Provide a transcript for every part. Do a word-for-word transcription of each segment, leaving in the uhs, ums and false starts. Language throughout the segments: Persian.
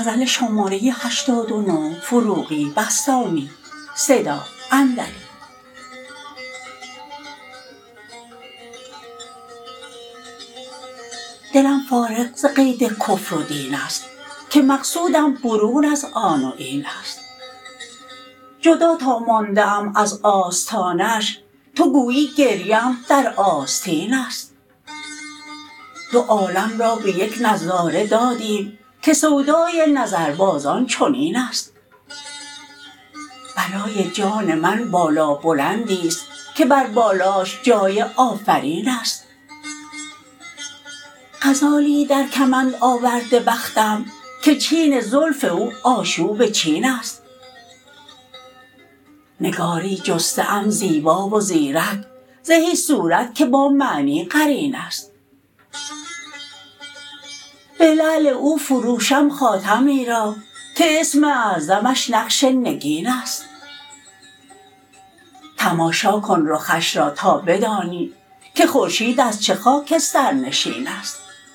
دلم فارغ ز قید کفر و دین است که مقصودم برون از آن و این است جدا تا مانده ام از آستانش تو گویی گریم در آستین است دو عالم را به یک نظاره دادیم که سودای نظربازان چنین است بلای جان من بالا بلندی است که بر بالاش جای آفرین است غزالی در کمند آورده بختم که چین زلف او آشوب چین است نگاری جسته ام زیبا و زیرک زهی صورت که با معنی قرین است به لعل او فروشم خاتمی را که اسم اعظمش نقش نگین است تماشا کن رخش را تا بدانی که خورشید از چه خاکستر نشین است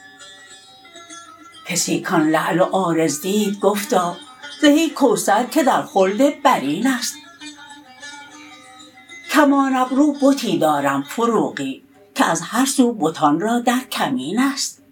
کسی کان لعل و عارض دید گفتا زهی کوثر که در خلد برین است کمان ابرو بتی دارم فروغی که از هر سو بتان را در کمین است